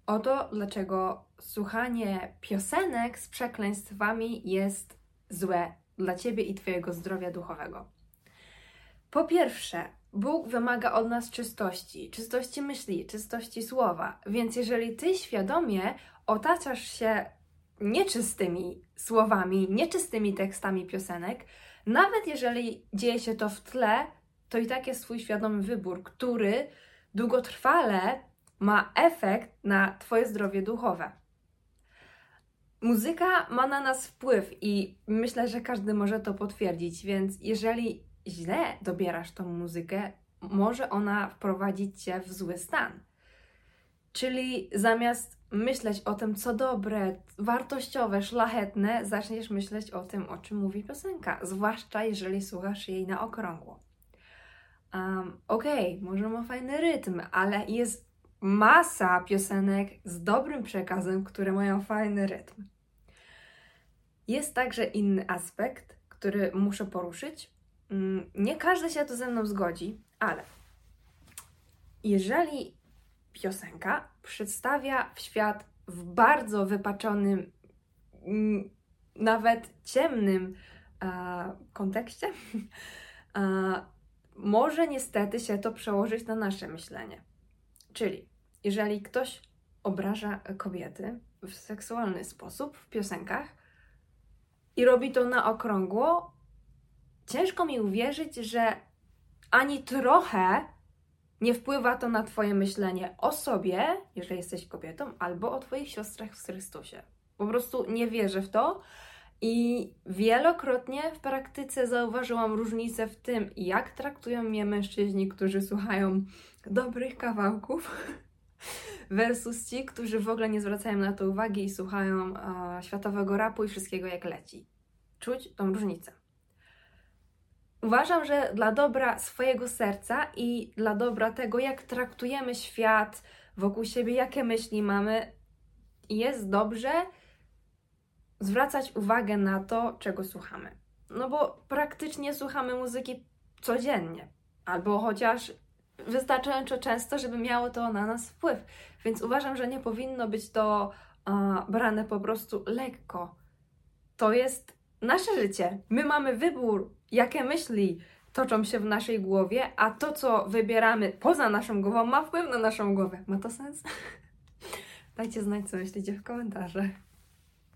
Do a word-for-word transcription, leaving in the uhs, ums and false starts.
o to, dlaczego słuchanie piosenek z przekleństwami jest złe dla Ciebie i Twojego zdrowia duchowego. Po pierwsze, Bóg wymaga od nas czystości, czystości myśli, czystości słowa, więc jeżeli Ty świadomie otaczasz się nieczystymi słowami, nieczystymi tekstami piosenek, nawet jeżeli dzieje się to w tle, to i tak jest Twój świadomy wybór, który długotrwale ma efekt na Twoje zdrowie duchowe. Muzyka ma na nas wpływ i myślę, że każdy może to potwierdzić, więc jeżeli źle dobierasz tą muzykę, może ona wprowadzić Cię w zły stan. Czyli zamiast myśleć o tym, co dobre, wartościowe, szlachetne, zaczniesz myśleć o tym, o czym mówi piosenka, zwłaszcza jeżeli słuchasz jej na okrągło. Um, Okej, okay, może ma fajny rytm, ale jest masa piosenek z dobrym przekazem, które mają fajny rytm. Jest także inny aspekt, który muszę poruszyć. Nie każdy się to ze mną zgodzi, ale jeżeli piosenka przedstawia w świat w bardzo wypaczonym, nawet ciemnym e, kontekście, e, może niestety się to przełożyć na nasze myślenie. Czyli jeżeli ktoś obraża kobiety w seksualny sposób w piosenkach i robi to na okrągło, ciężko mi uwierzyć, że ani trochę nie wpływa to na Twoje myślenie o sobie, jeżeli jesteś kobietą, albo o Twoich siostrach w Chrystusie. Po prostu nie wierzę w to i wielokrotnie w praktyce zauważyłam różnicę w tym, jak traktują mnie mężczyźni, którzy słuchają dobrych kawałków, versus ci, którzy w ogóle nie zwracają na to uwagi i słuchają e, światowego rapu i wszystkiego jak leci. Czuć tą różnicę. Uważam, że dla dobra swojego serca i dla dobra tego, jak traktujemy świat wokół siebie, jakie myśli mamy, jest dobrze zwracać uwagę na to, czego słuchamy. No bo praktycznie słuchamy muzyki codziennie, albo chociaż wystarczająco często, żeby miało to na nas wpływ. Więc uważam, że nie powinno być to uh, brane po prostu lekko. To jest nasze życie. My mamy wybór, jakie myśli toczą się w naszej głowie, a to, co wybieramy poza naszą głową, ma wpływ na naszą głowę. Ma to sens? Dajcie znać, co myślicie w komentarzach.